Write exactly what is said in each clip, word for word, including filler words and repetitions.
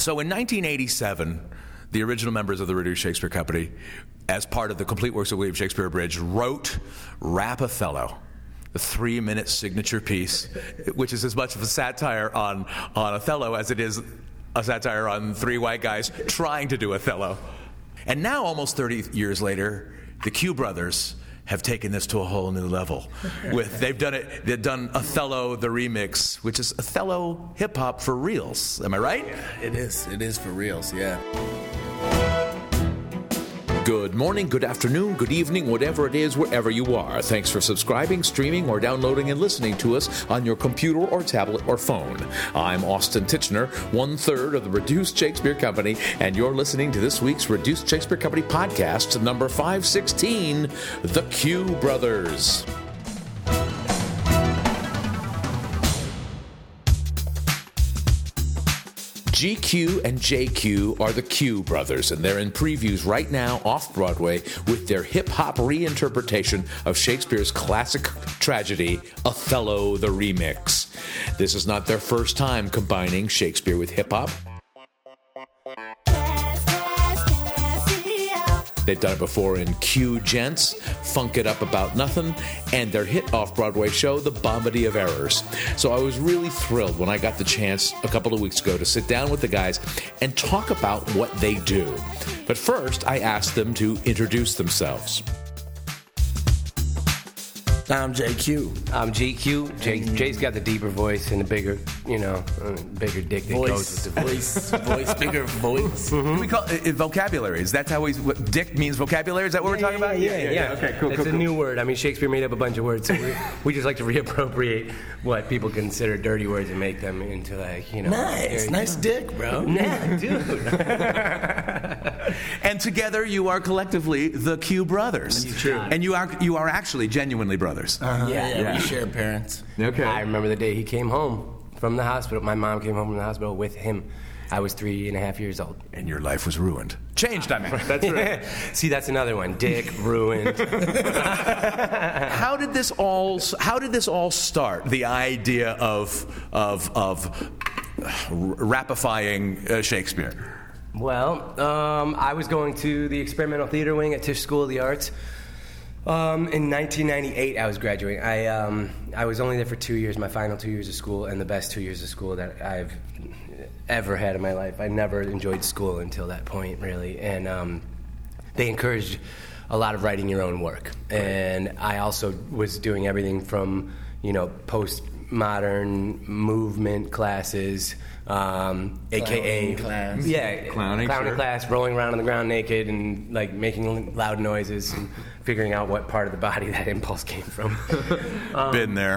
So in nineteen eighty-seven, the original members of the Reduced Shakespeare Company, as part of the Complete Works of William Shakespeare Abridged, wrote Rap Othello, the three-minute signature piece, which is as much of a satire on, on Othello as it is a satire on three white guys trying to do Othello. And now, almost thirty years later, the Q brothers have taken this to a whole new level. With they've done it. They've done Othello the remix, which is Othello hip hop for reals. Am I right? It is. It is for reals. Yeah. Good morning, good afternoon, good evening, whatever it is, wherever you are. Thanks for subscribing, streaming, or downloading and listening to us on your computer or tablet or phone. I'm Austin Tichenor, one-third of the Reduced Shakespeare Company, and you're listening to this week's Reduced Shakespeare Company podcast, number five sixteen, The Q Brothers. G Q and J Q are the Q brothers, and they're in previews right now off-Broadway with their hip-hop reinterpretation of Shakespeare's classic tragedy, Othello the Remix. This is not their first time combining Shakespeare with hip-hop. They've done it before in Q Gents, Funk It Up About Nothing, and their hit off-Broadway show, The Bombity of Errors. So I was really thrilled when I got the chance a couple of weeks ago to sit down with the guys and talk about what they do. But first, I asked them to introduce themselves. I'm J Q. I'm G Q. Jay, Jay's got the deeper voice and the bigger, you know, uh, bigger dick that Voice, goes with the voice, voice, bigger voice. Mm-hmm. We call it, it vocabulary. Is that how we? What, dick means vocabulary. Is that what yeah, we're talking yeah, about? Yeah, yeah. yeah. yeah. Okay, cool. It's cool, a cool. new word. I mean, Shakespeare made up a bunch of words, so we, we just like to reappropriate what people consider dirty words and make them into, like, you know. Nice, nice dick, bro. Yeah, dude. And together you are collectively the Q brothers. That's true. And you are you are actually genuinely brothers. Uh-huh. Yeah. Yeah, Yeah. we share parents. Okay. I remember the day he came home from the hospital. My mom came home from the hospital with him. I was three and a half years old. And your life was ruined. Changed, I mean. That's right. See, that's another one. Dick, ruined. How did this all how did this all start? The idea of of of rapifying uh, Shakespeare. Well, um, I was going to the experimental theater wing at Tisch School of the Arts. Um, in nineteen ninety-eight, I was graduating. I um, I was only there for two years, my final two years of school, and the best two years of school that I've ever had in my life. I never enjoyed school until that point, really. And um, they encouraged a lot of writing your own work. And I also was doing everything from, you know, postmodern movement classes, um, A K A class. yeah, Clowning, sure. class, rolling around on the ground naked and like making loud noises and figuring out what part of the body that impulse came from. Um, Been there.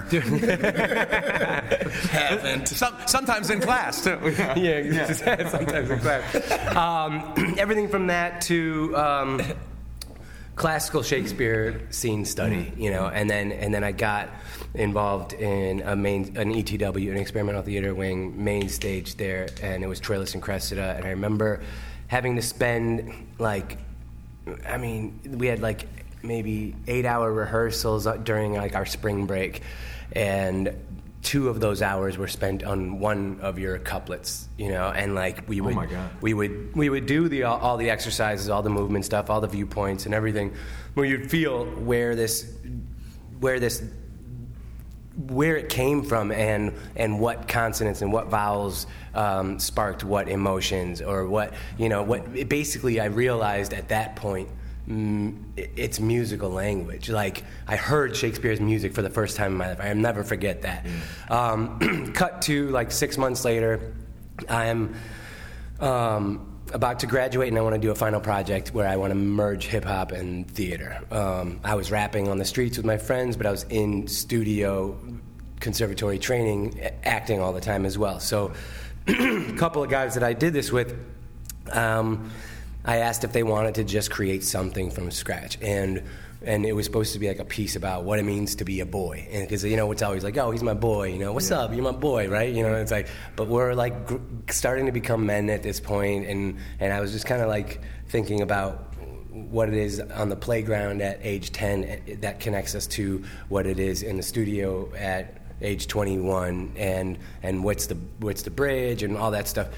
Haven't. Some, sometimes in class too. yeah, yeah. sometimes in class. Um, everything from that to um, classical Shakespeare scene study, you know, and then and then I got involved in a main an E T W, an experimental theater wing main stage there, and it was Troilus and Cressida, and I remember having to spend like, I mean, we had like maybe eight-hour rehearsals during like our spring break, and two of those hours were spent on one of your couplets, you know, and like we would, oh my God. we would, we would do the all, all the exercises, all the movement stuff, all the viewpoints and everything, where you'd feel where this, where this, where it came from, and and what consonants and what vowels um, sparked what emotions, or what, you know, what. Basically, I realized at that point. Mm, it's musical language. Like, I heard Shakespeare's music for the first time in my life. I'll never forget that. Mm. Um, cut to like six months later, I'm um, about to graduate, and I want to do a final project where I want to merge hip hop and theater. Um, I was rapping on the streets with my friends, but I was in studio conservatory training, acting all the time as well. So, a couple of guys that I did this with. Um, I asked if they wanted to just create something from scratch, and and it was supposed to be like a piece about what it means to be a boy, and because you know it's always like, oh, he's my boy, you know, what's yeah. up, you're my boy, right? You know, it's like, but we're like gr- starting to become men at this point, and and I was just kind of like thinking about what it is on the playground at age ten that connects us to what it is in the studio at age twenty-one, and and what's the what's the bridge and all that stuff.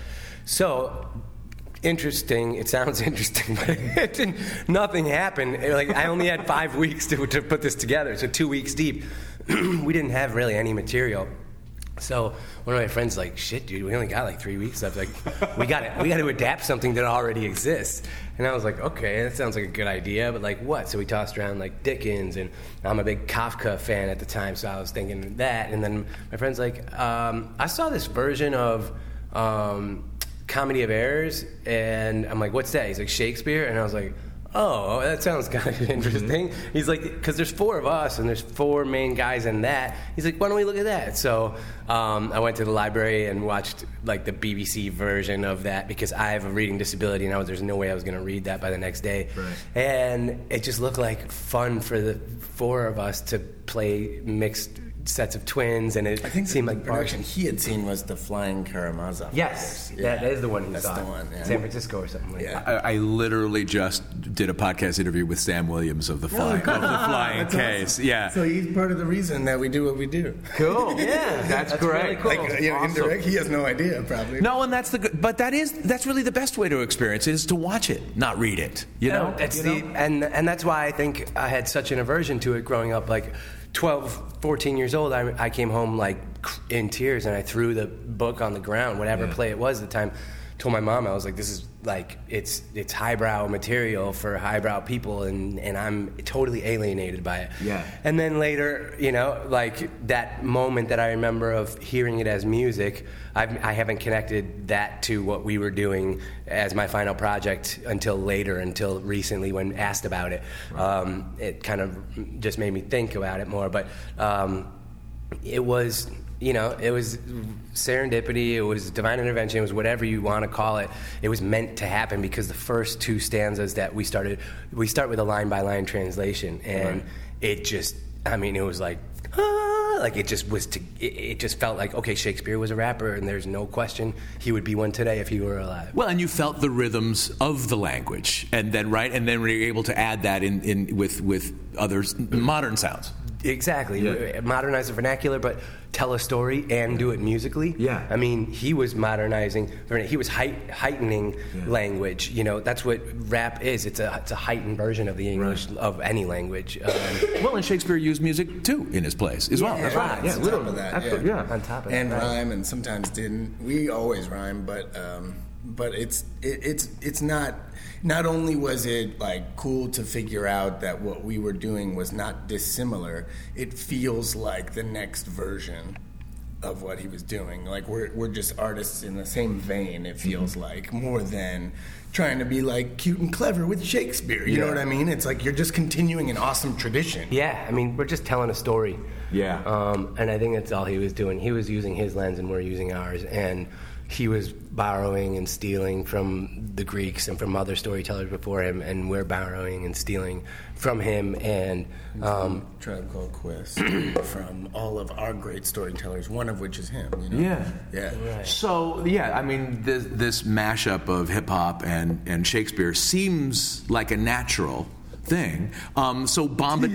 So, interesting. It sounds interesting, but it didn't, nothing happened. It, like I only had five weeks to to put this together. So two weeks deep, we didn't have really any material. So one of my friends like, shit, dude, we only got like three weeks left. Like, we got to we got to adapt something that already exists. And I was like, okay, that sounds like a good idea, but like what? So we tossed around like Dickens, and I'm a big Kafka fan at the time, so I was thinking that. And then my friend's like, um, I saw this version of um, Comedy of Errors, and I'm like, what's that? He's like, Shakespeare, and I was like, oh, that sounds kind of interesting. Mm-hmm. He's like, because there's four of us, and there's four main guys in that. He's like, why don't we look at that? So um, I went to the library and watched like the B B C version of that, because I have a reading disability, and I was, there's no way I was going to read that by the next day. Right. And it just looked like fun for the four of us to play mixed sets of twins, and it I think seemed the like production he had seen was the Flying Karamazov. Yes, Yeah. that is the one he That's saw. the one, yeah. San Francisco or something like Yeah. that. I, I literally just did a podcast interview with Sam Williams of the Flying, of the Flying That's Case. awesome. Yeah. So he's part of the reason that we do what we do. Cool. Yeah, that's, that's great. really cool. Like, you know, Awesome. indirect, he has no idea, probably. No, and that's the good, but that is that's really the best way to experience it, is to watch it, not read it. You know, that's You the know? and and that's why I think I had such an aversion to it growing up. Like twelve, fourteen years old, I, I came home like in tears, and I threw the book on the ground, whatever Yeah. play it was at the time. Told my mom, I was like, this is like it's it's highbrow material for highbrow people, and and I'm totally alienated by it. Yeah. And then later, you know, like that moment that I remember of hearing it as music, I've, I haven't connected that to what we were doing as my final project until later, until recently when asked about it. Right. Um, it kind of just made me think about it more, but um, it was... You know, it was serendipity, it was divine intervention, it was whatever you want to call it. It was meant to happen, because the first two stanzas that we started, we start with a line-by-line translation, and right. it just, I mean, it was like, ah, like it just was, to, it, it just felt like, okay, Shakespeare was a rapper, and there's no question he would be one today if he were alive. Well, and you felt the rhythms of the language, and then right, and then were you able to add that in, in with with other modern sounds. Exactly. Yeah. Modernize the vernacular, but tell a story and do it musically. Yeah. I mean, he was modernizing, he was height, heightening yeah. language. You know, that's what rap is. It's a it's a heightened version of the English, right. of any language. Um, well, and Shakespeare used music, too, in his plays as yeah, well. That's right. Yeah, on literally. top of that, Absolutely. yeah. yeah. On top of and that. And rhyme, and sometimes didn't. We always rhyme, but um, but it's it, it's it's not... Not only was it like cool to figure out that what we were doing was not dissimilar, it feels like the next version of what he was doing. Like we're we're just artists in the same vein, it feels mm-hmm. like, more than trying to be like cute and clever with Shakespeare. You yeah. know what I mean? It's like you're just continuing an awesome tradition. Yeah, I mean, we're just telling a story. Yeah. Um, and I think that's all he was doing. He was using his lens and we're using ours. And he was borrowing and stealing from the Greeks and from other storytellers before him, and we're borrowing and stealing from him and um, Tribe Called Quest from all of our great storytellers, one of which is him. You know? Yeah, yeah. Right. So yeah, I mean, this, this mashup of hip hop and and Shakespeare seems like a natural thing. Um, so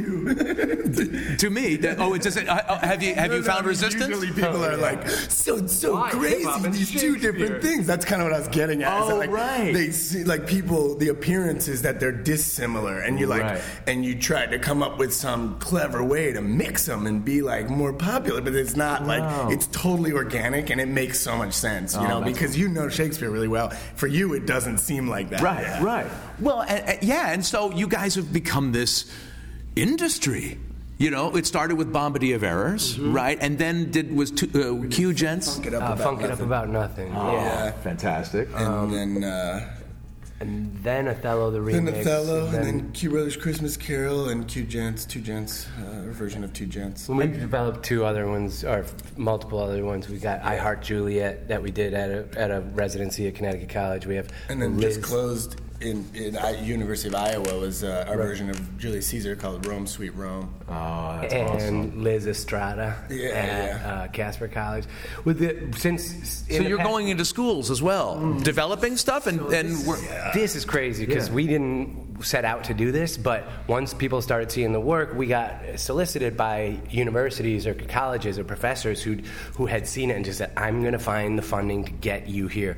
Bombadil to me. That, oh, it doesn't. Uh, have you have you found resistance? Usually people are like, so so Why? crazy. These two different things. That's kind of what I was getting at. Oh, Is that, like, right. They see like people. The appearance is that they're dissimilar, and you like, Right. and you try to come up with some clever way to mix them and be like more popular, but it's not like Wow. it's totally organic, and it makes so much sense. You Oh, know, that's because you know Shakespeare really well. For you, it doesn't seem like that. Right, Yeah. right. Well, uh, uh, yeah, and so you guys have become this industry. You know, it started with Bombadil of Errors, mm-hmm. right? And then did was two, uh, Q Gents. Funk it up uh, about funk it up nothing. about nothing. Oh, Yeah. fantastic. And Um, then. Uh, And then Othello, the remix. Then Othello, and and then Q Brothers Christmas Carol, and Q Gents, Two Gents, uh, a version of Two Gents. When we developed two other ones, or multiple other ones, we got I Heart Juliet that we did at a, at a residency at Connecticut College. We have And then Liz. just closed in, in I, University of Iowa was uh, our right. version of Julius Caesar called Rome, Sweet Rome. Oh, that's and awesome. Liz Estrada Yeah, at yeah. Uh, Casper College. With the, since So you're going into schools as well, mm. developing stuff, and, and we're, yeah. This is crazy because Yeah. we didn't set out to do this, but once people started seeing the work, we got solicited by universities or colleges or professors who who had seen it and just said, "I'm going to find the funding to get you here."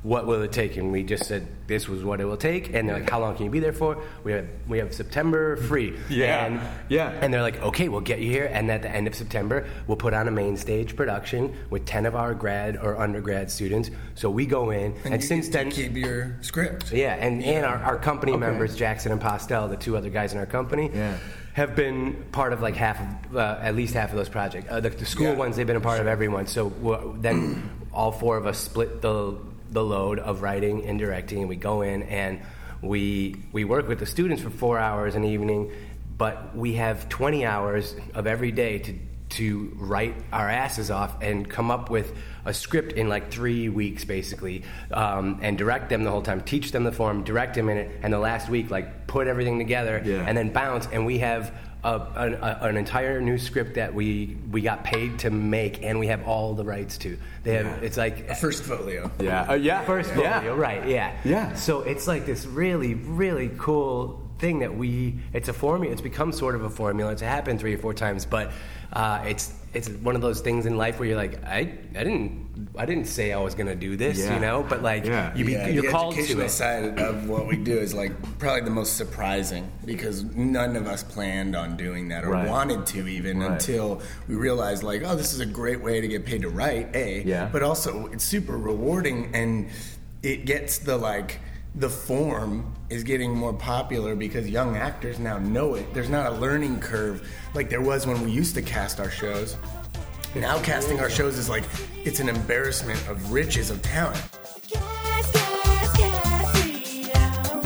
what will it take? And we just said, this was what it will take. And they're like, how long can you be there for? We have we have September free. Yeah. And, yeah. And they're like, okay, we'll get you here. And at the end of September, we'll put on a main stage production with ten of our grad or undergrad students. So we go in. And, and you since get then. to keep your script. Yeah. And, yeah. and our, our company Okay. members, Jackson and Postel, the two other guys in our company, Yeah. have been part of like half of, uh, at least half of those projects. Uh, the, the school Yeah. ones, they've been a part of everyone. So we're, then all four of us split the the load of writing and directing, and we go in and we we work with the students for four hours an evening, but we have twenty hours of every day to to write our asses off and come up with a script in like three weeks basically, um, and direct them the whole time, teach them the form, direct them in it, and the last week like put everything together Yeah. and then bounce, and we have a, an, a, an entire new script that we we got paid to make, and we have all the rights to. They have it's like A first folio. Yeah. Uh, yeah. first yeah. folio, right? Yeah. Yeah. So it's like this really, really cool thing that we. It's a formula. It's become sort of a formula. It's happened three or four times, but uh, it's it's one of those things in life where you're like, I I didn't I didn't say I was gonna do this, Yeah. you know, but like Yeah. you be, Yeah, you're the called to educational it. side of what we do is like probably the most surprising because none of us planned on doing that or Right. wanted to even Right. until we realized like, oh, this is a great way to get paid to write, A, Yeah. but also it's super rewarding and it gets the like the form is getting more popular because young actors now know it. There's not a learning curve like there was when we used to cast our shows. Now casting our shows is like it's an embarrassment of riches of talent. Gas, gas, gas, radio.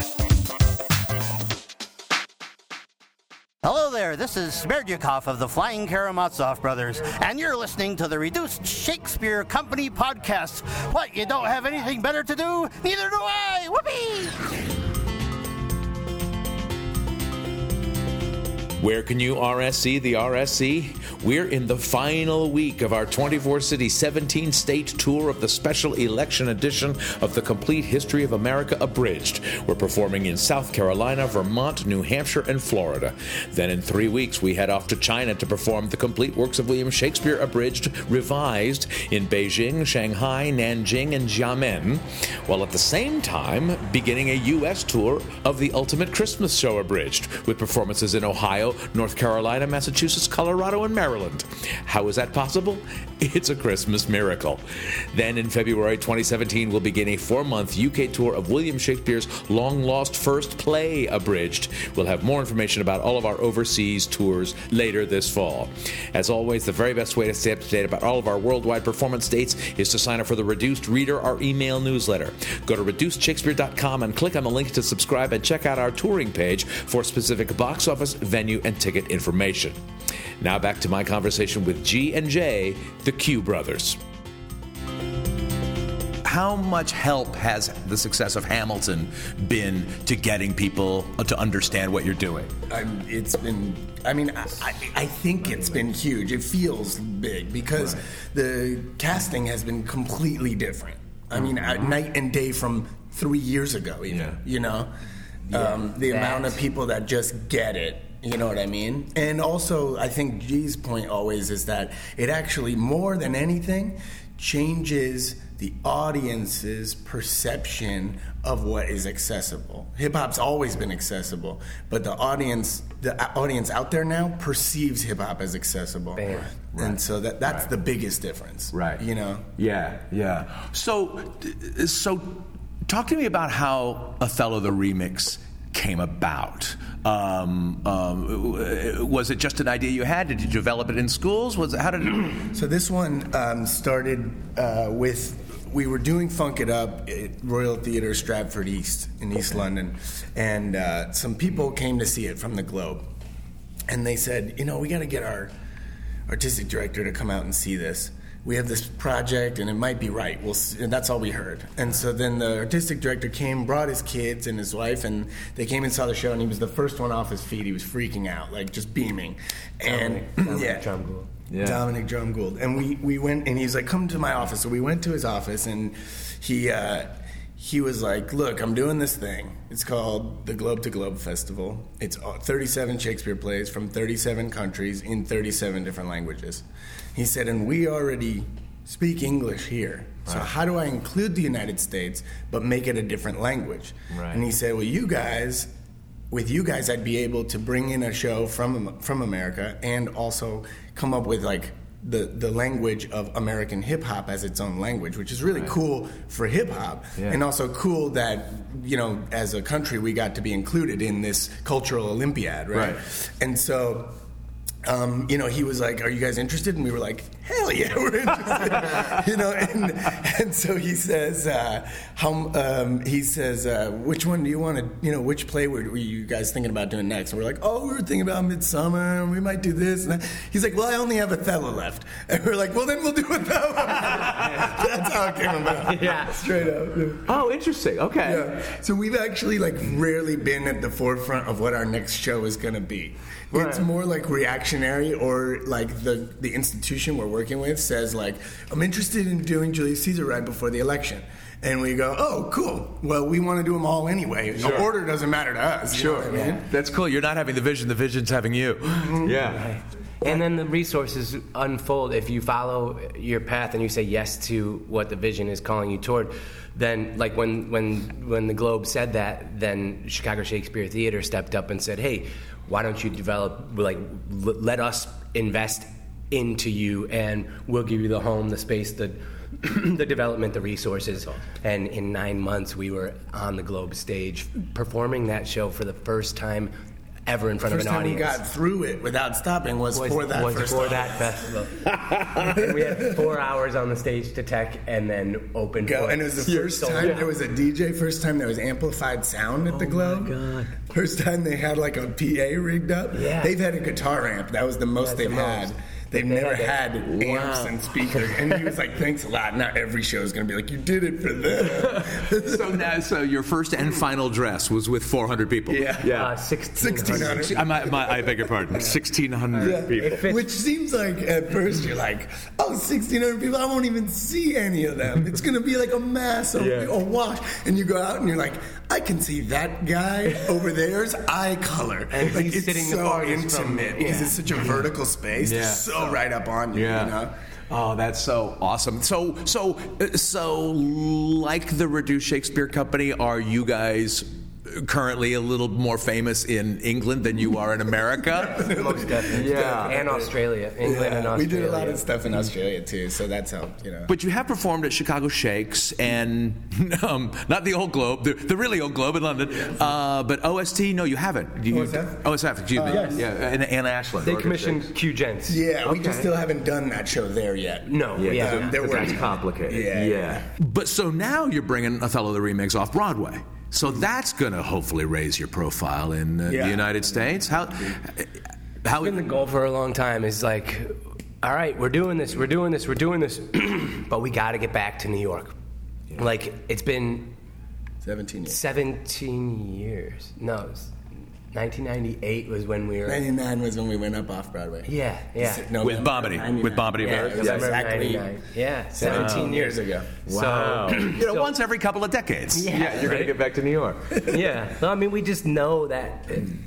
Hello there, this is Smerdyakov of the Flying Karamazov Brothers, and you're listening to the Reduced Shakespeare Company podcast. What, you don't have anything better to do? Neither do I! Whoopee! Where can you R S C the R S C? We're in the final week of our twenty-four city, seventeen state tour of the special election edition of the Complete History of America Abridged. We're performing in South Carolina, Vermont, New Hampshire, and Florida. Then in three weeks, we head off to China to perform the complete works of William Shakespeare Abridged, revised in Beijing, Shanghai, Nanjing, and Xiamen, while at the same time beginning a U S tour of the Ultimate Christmas Show Abridged, with performances in Ohio, North Carolina, Massachusetts, Colorado, and Maryland. How is that possible? It's a Christmas miracle. Then in February twenty seventeen, we'll begin a four-month U K tour of William Shakespeare's long-lost first play, Abridged. We'll have more information about all of our overseas tours later this fall. As always, the very best way to stay up to date about all of our worldwide performance dates is to sign up for the Reduced Reader, our email newsletter. Go to reduced shakespeare dot com and click on the link to subscribe and check out our touring page for specific box office, venue, and ticket information. Now back to my conversation with G and J, the Q brothers. How much help has the success of Hamilton been to getting people to understand what you're doing? I'm, it's been, I mean, I, I, I think it's been huge. It feels big because Right. the casting has been completely different. I mean, uh, night and day from three years ago, even, Yeah. you know? um, the amount of people that just get it. You know what I mean? And also, I think G's point always is that it actually, more than anything, changes the audience's perception of what is accessible. Hip hop's always been accessible, but the audience, the audience out there now perceives hip hop as accessible. Bam. And so that that's Right. the biggest difference. Right. You know? Yeah, yeah. So, so talk to me about how Othello the Remix came about. Um, um, was it just an idea you had? Did you develop it in schools? Was it, how did it? So this one um, started uh, with, we were doing Funk It Up at Royal Theatre Stratford East in East London, and uh, some people came to see it from the Globe, and they said, you know, we got to get our artistic director to come out and see this. We have this project, and it might be right. We'll see. And that's all we heard. And so then the artistic director came, brought his kids and his wife, and they came and saw the show, and he was the first one off his feet. He was freaking out, like just beaming. And Dominic, Dominic yeah, Drumgold. Yeah. Dominic Drumgold. And we, we went, and he's like, come to my office. So we went to his office, and he uh, he was like, look, I'm doing this thing. It's called the Globe to Globe Festival. It's thirty-seven Shakespeare plays from thirty-seven countries in thirty-seven different languages. He said, and we already speak English here. So Right. how do I include the United States but make it a different language? Right. And he said, well, you guys, with you guys, I'd be able to bring in a show from from America and also come up with like the the language of American hip hop as its own language, which is really cool for hip hop, Yeah. and also cool that, you know, as a country we got to be included in this cultural Olympiad, right? Right. And so. Um, you know, he was like, "Are you guys interested?" And we were like, "Hell yeah, we're interested." you know, and and so he says, uh, "How?" Um, he says, uh, "Which one do you want to? You know, which play were, were you guys thinking about doing next?" And we're like, "Oh, we were thinking about Midsummer, and we might do this." And that. He's like, "Well, I only have Othello left," and we're like, "Well, then we'll do Othello." That's how it came about. Yeah. Straight up. Oh, interesting. Okay. Yeah. So we've actually like rarely been at the forefront of what our next show is going to be. It's Right. more like reactionary, or like the the institution we're working with says like, I'm interested in doing Julius Caesar right before the election. And we go, oh, cool. Well, we want to do them all anyway. The order doesn't matter to us. You know what I mean? That's cool. You're not having the vision, the vision's having you. Yeah. And then the resources unfold. If you follow your path and you say yes to what the vision is calling you toward, then like when when when the Globe said that, then Chicago Shakespeare Theater stepped up and said, hey, why don't you develop, like, l- let us invest into you, and we'll give you the home, the space, the the development, the resources. And in nine months, we were on the Globe stage performing that show for the first time ever in front First of an time we audience. got through it without stopping was, was for that was first for time. that festival. And we had four hours on the stage to tech, and then open. Go. for And it was the You're first so- time Yeah. there was a D J, first time there was amplified sound at the Globe. God. First time they had like a P A rigged up. Yeah. They've had a guitar amp. That was the most That's they've the had. most. They've They never had had that. amps Wow. and speakers. And he was like, thanks a lot. Not every show is going to be like, you did it for them. So now, so your first and final dress was with four hundred people. Yeah. Uh, sixteen sixteen hundred. I, my, my, I beg your pardon. sixteen hundred Yeah. people. It fits. Which seems like at first you're like, oh, sixteen hundred people, I won't even see any of them. It's going to be like a mass, a, Yeah. a wash. And you go out and you're like, I can see that guy over there's eye color. And like, he's it's sitting the so farthest from- intimate because yeah. it's such a vertical space. Yeah. It's so right up on you, Yeah. you know? Oh, that's so awesome. So, so, uh, so, like the Reduced Shakespeare Company, are you guys currently a little more famous in England than you are in America? Most definitely. Yeah. And Australia, England and Yeah, we Australia. did a lot of stuff in Australia too, so that's helped, you know. But you have performed at Chicago Shakes and um, not the old Globe, the, the really old Globe in London, uh, but O S T. No, you haven't. You, O S F? O S F, excuse me. yes. Yeah, and Ann Ashland. They Oregon commissioned Shakes. Q Gents. Yeah, we Okay. just still haven't done that show there yet. No, yeah. Yeah, they're That's working. complicated. Yeah. yeah. But so now you're bringing Othello the remix off Broadway. So that's going to hopefully raise your profile in uh, Yeah. the United States. How? How? It's been the goal for a long time is like, all right, we're doing this, we're doing this, we're doing this, but we got to get back to New York. Like, it's been seventeen years. seventeen years. No, it was nineteen ninety-eight was when we were. ninety-nine was when we went up off Broadway. Yeah, yeah. No, With Bombity, with Bombity Yeah, America. November exactly. ninety-nine. Yeah, seventeen years ago. Wow. So, You know, once every couple of decades. yeah, Yeah, you're going to get back to New York. yeah. No, I mean, we just know that,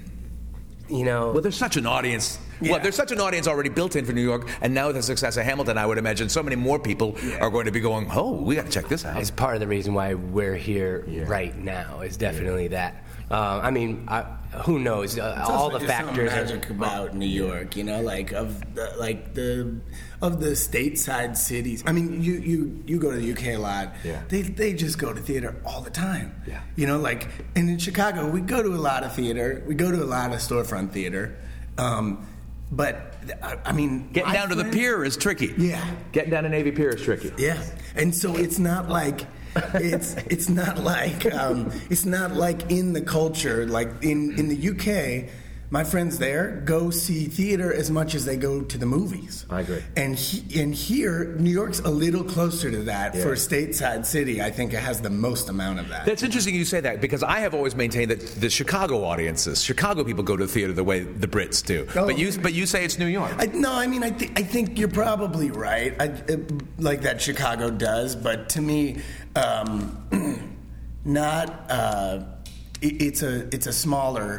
you know. Well, there's such an audience. Well, Yeah. there's such an audience already built in for New York, and now with the success of Hamilton, I would imagine so many more people are going to be going, "Oh, we got to check this out." It's part of the reason why we're here right now. Is definitely that. Uh, I mean, I, who knows? Uh, It's all also the just some factors. magic Are, about New York, you know, like of the, like the of the stateside cities. I mean, you you you go to the U K a lot. Yeah. They they just go to theater all the time. Yeah. You know, like and in Chicago, we go to a lot of theater. We go to a lot of storefront theater. Um, but I, I mean, Getting my down to the friend- pier is tricky. Yeah. Getting down to Navy Pier is tricky. Yeah, and so it's not like it's it's not like um, it's not like in the culture like in in the U K. My friends there go see theater as much as they go to the movies. I agree. And he, and here, New York's a little closer to that. Yeah. For a stateside city, I think it has the most amount of that. That's interesting you say that because I have always maintained that the Chicago audiences, Chicago people go to the theater the way the Brits do. Oh. But you, but you say it's New York. I, no, I mean, I, th- I think you're probably right, I, it, like that Chicago does, but to me, um, not. Uh, it, it's a it's a smaller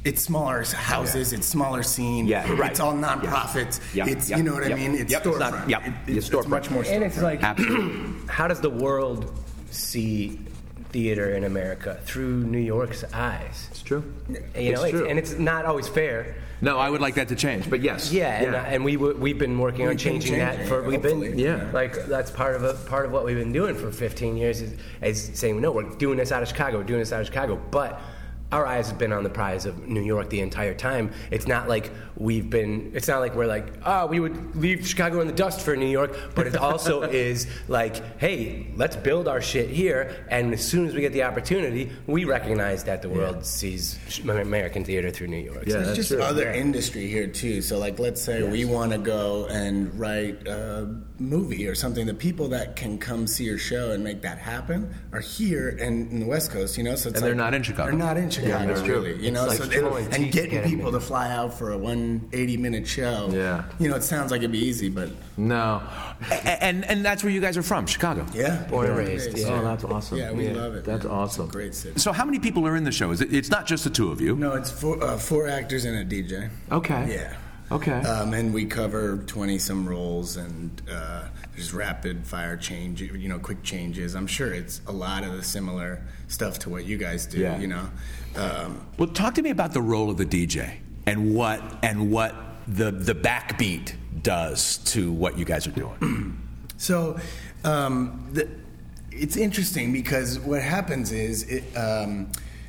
it's smaller houses, it's smaller scene. Yeah, right. It's all nonprofits. Yeah. It's Yep. you know what Yep. I mean. It's Yep. It's storefront. not- yep. It- It's it's, storefront. it's much more. And it's storefront. like, Absolutely. how does the world see theater in America? Through New York's eyes. It's true. You know, It's it's, true. and it's not always fair. No, I would like that to change, but yes. Yeah, and, uh, and we w- we've been working on We've been changing that changing for it, we've been hopefully. Yeah. like that's part of a, part of what we've been doing for fifteen years is, is saying no, we're doing this out of Chicago, we're doing this out of Chicago, but our eyes have been on the prize of New York the entire time. It's not like we've been. It's not like we're like, oh, we would leave Chicago in the dust for New York. But it also is like, hey, let's build our shit here. And as soon as we get the opportunity, we recognize that the world sees American theater through New York. Yeah, So There's that's just true. other industry here too. So like, let's say we want to go and write a movie or something. The people that can come see your show and make that happen are here and in the West Coast. You know, so it's And they're like- not in Chicago. They're not in Chicago. that's true. really. You know, It's so like they- pulling teeth and to getting get 'em people in. to fly out for a one eighty minute show. Yeah. You know, it sounds like it'd be easy, but No. A- And and that's where you guys are from, Chicago. yeah, Born and yeah. raised, Yeah. yeah. Oh, that's awesome. Yeah, we love it. That's man. awesome. It's a great city. So how many people are in the show? Is it, it's not just the two of you. No, it's four, uh, four actors and a D J. Okay. Yeah. Okay. Um, and we cover twenty some roles, and uh, there's rapid fire change, you know, quick changes. I'm sure it's a lot of the similar stuff to what you guys do. Yeah. You know, um, Well, talk to me about the role of the D J and what and what the the backbeat does to what you guys are doing. so um, the, it's interesting because what happens is it. Um,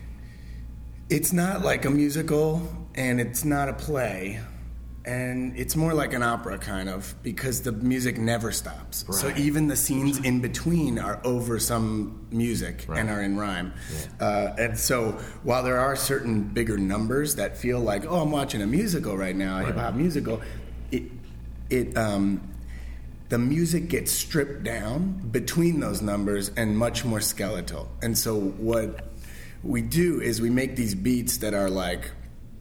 it's not like a musical, and it's not a play. And it's more like an opera, kind of, because the music never stops. So even the scenes in between are over some music and are in rhyme. Uh, and so while there are certain bigger numbers that feel like, oh, I'm watching a musical right now, a hip hop musical, it it um, the music gets stripped down between those numbers and much more skeletal. And so what we do is we make these beats that are like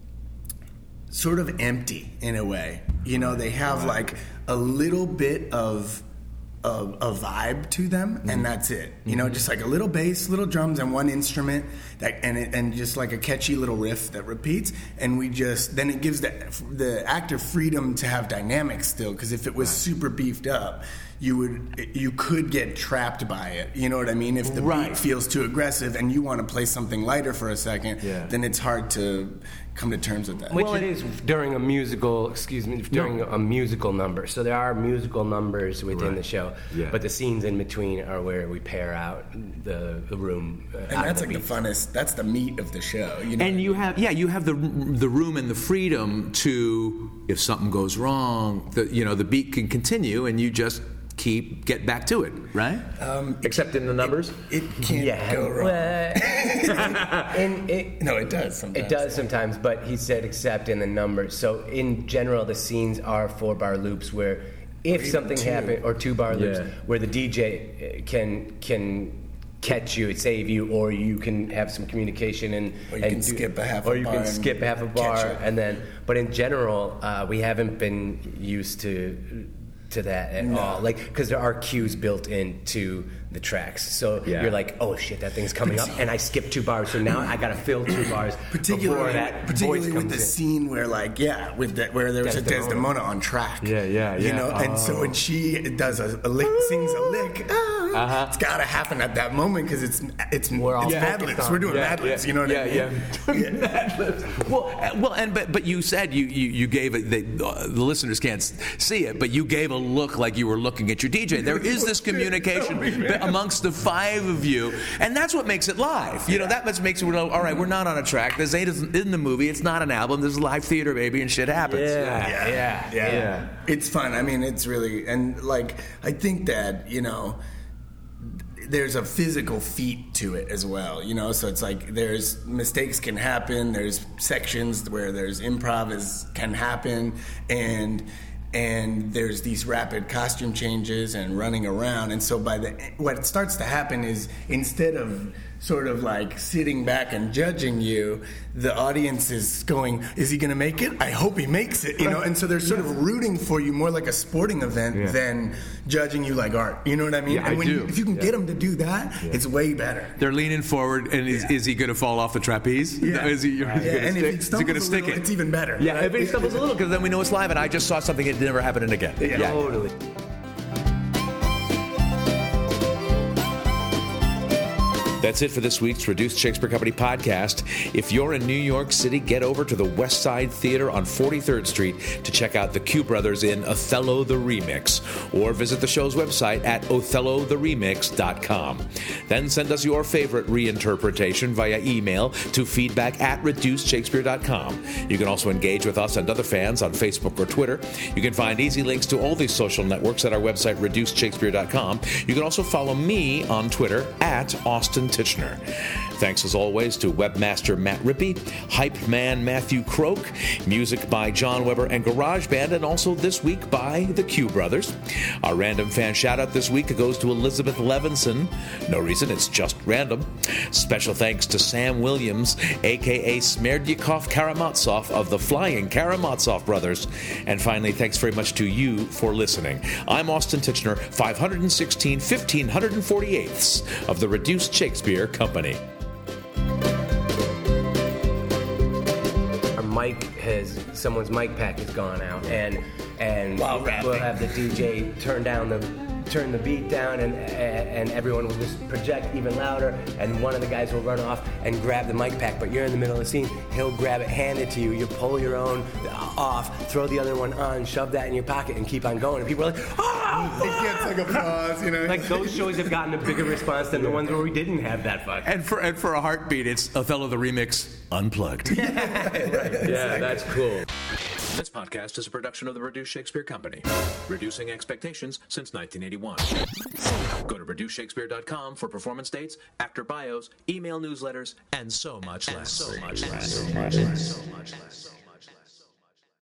sort of empty in a way. You know, they have like a little bit of a, a vibe to them, and that's it. You know, just like a little bass, little drums, and one instrument that, and it, and just like a catchy little riff that repeats. And we just then it gives the the actor freedom to have dynamics still. Because if it was super beefed up, you would you could get trapped by it. You know what I mean? If the Right. beat feels too aggressive and you want to play something lighter for a second, Yeah. then it's hard to come to terms with that. Which it is during a musical, excuse me, during a musical number. So there are musical numbers within the show, Yeah. but the scenes in between are where we pair out the, the room. Uh, And out that's the like beats. the funnest. That's the meat of the show. You know? And you have, yeah, you have the the room and the freedom to, if something goes wrong, the you know the beat can continue, and you just keep get back to it, right? um, Except in the numbers? it can't Yeah, go wrong. well, and it, No, it does sometimes. It does sometimes, but he said except in the numbers. So in general, the scenes are four bar loops where if even something two. happened, or two bar loops Yeah. where the D J can can catch you, save you, or you can have some communication and Or you and can skip a half or a you bar can and skip half a catch bar it. and then. But in general, uh, we haven't been used to. to that at No. all, like because there are cues built into the tracks, so Yeah. you're like, oh shit, that thing's coming up, and I skipped two bars, so now I gotta fill two bars before Particularly, that particularly voice with comes the in. scene where, like, yeah, with that where there was a Desdemona. Desdemona on track. Yeah, yeah, You yeah. know, and so when she does a, a lick, sings a lick, ah, Uh-huh. it's got to happen at that moment because it's it's We're all it's focused Mad Libs. on- We're doing Yeah, Mad Libs. yeah, You know what yeah, I mean? Well, uh, well, and but but you said you you, you gave it. They, uh, the listeners can't s- see it, but you gave a look like you were looking at your D J. There is this communication be- amongst the five of you, and that's what makes it live. You know, that much makes it. All right, we're not on a track. This ain't in the movie. It's not an album. This is live theater, baby, and shit happens. Yeah, Yeah, yeah, yeah, yeah. It's fun. I mean, it's really and like I think that you know. There's a physical feat to it as well, you know. So it's like there's mistakes can happen. There's sections where there's improv is can happen, and and there's these rapid costume changes and running around. And so by the what starts to happen is instead of sort of like sitting back and judging you, the audience is going, is he going to make it? I hope he makes it, you know? And so they're sort of rooting for you more like a sporting event Yeah. than judging you like art. You know what I mean? Yeah, and I when do. You, if you can get them to do that, it's way better. They're leaning forward, and is, Yeah. is he going to fall off the trapeze? Yeah. Is he, Yeah, is he gonna and stick, if he is he stumbles going to a stick little, it? it's even better. Yeah, right? if he stumbles a little, because then we know it's live, and I just saw something that never happened again. Yeah. Totally. That's it for this week's Reduced Shakespeare Company podcast. If you're in New York City, get over to the West Side Theater on forty-third Street to check out the Q Brothers in Othello the Remix, or visit the show's website at othello the remix dot com. Then send us your favorite reinterpretation via email to feedback at reduced shakespeare dot com. You can also engage with us and other fans on Facebook or Twitter. You can find easy links to all these social networks at our website, reduced shakespeare dot com. You can also follow me on Twitter at Austin Titchener. Thanks as always to webmaster Matt Rippey, hype man Matthew Croak, music by John Weber and GarageBand, and also this week by the Q Brothers. Our random fan shout out this week goes to Elizabeth Levinson. No reason, it's just random. Special thanks to Sam Williams, aka Smerdyakov Karamazov of the Flying Karamazov Brothers. And finally, thanks very much to you for listening. I'm Austin Titchener, five hundred sixteen, fifteen forty-eighths of the Reduced Shakespeare Company. Our mic has someone's mic pack has gone out, and and While we'll rapping. have the D J turn down the turn the beat down, and and everyone will just project even louder, and one of the guys will run off and grab the mic pack, but you're in the middle of the scene. He'll grab it, hand it to you. You pull your own off, throw the other one on, shove that in your pocket, and keep on going. And people are like, ah! It gets like applause, you know? Like those shows have gotten a bigger response than the ones where we didn't have that fuck. And for and for a heartbeat, it's Othello the Remix Unplugged. Yeah, that's cool. This podcast is a production of the Reduced Shakespeare Company, reducing expectations since nineteen eighty-one. Go to reduced shakespeare dot com for performance dates, actor bios, email newsletters, and so much less. So much less. So much less. So much less.